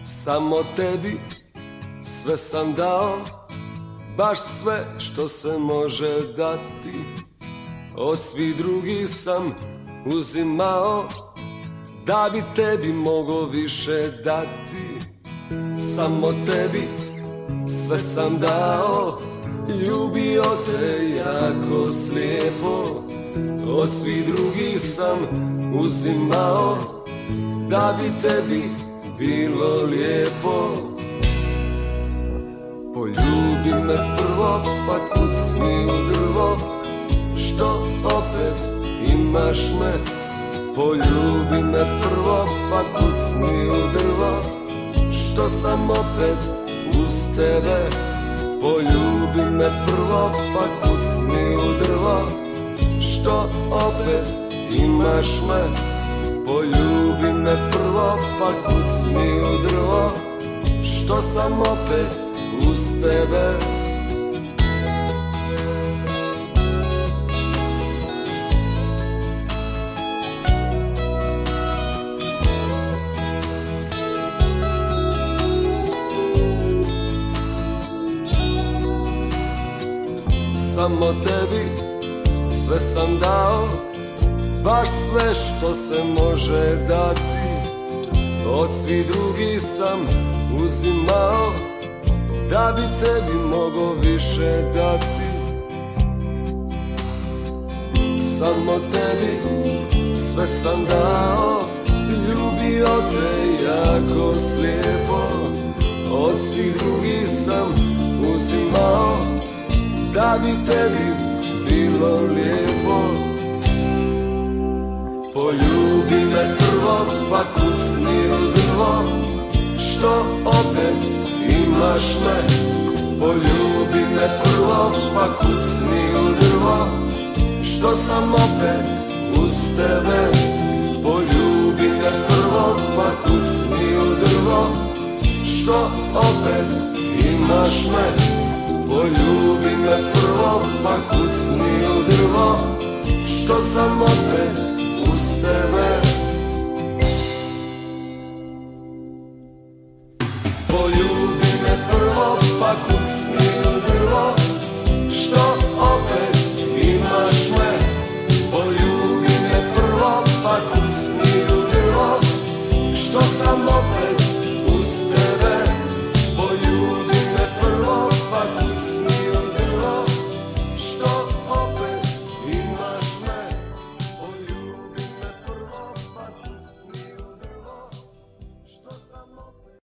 Samo tebi sve sam dao, baš sve što se može dati. Od svih drugih sam uzimao, da bi tebi mogo više dati. Samo tebi sve sam dao, ljubio te jako slijepo. Od svih drugih sam uzimao, da bi tebi bilo lijepo. Poljubi me prvo, pa kucni u drvo, što opet imaš me. Poljubi me prvo, pa kucni u drvo, što sam opet uz tebe. Poljubi me prvo, pa kucni u drvo, što opet imaš me. Poljubi me prvo, pa kucni u drvo, što sam opet uz tebe. Samo tebi sve sam dao, baš sve što se može dati. Od svih drugih sam uzimao, da bi tebi mogo više dati. Samo tebi sve sam dao, ljubio te jako slijepo. Od svih drugih sam uzimao, da bi tebi bilo lijepo. Poljubi me prvo, pa kucni u drvo, što opet imaš me. Poljubi me prvo, pa kucni u drvo, što sam opet uz tebe. Poljubi me prvo, pa kucni u drvo, što opet imaš me. Poljubi me prvo, pa kucni u drvo, što sam opet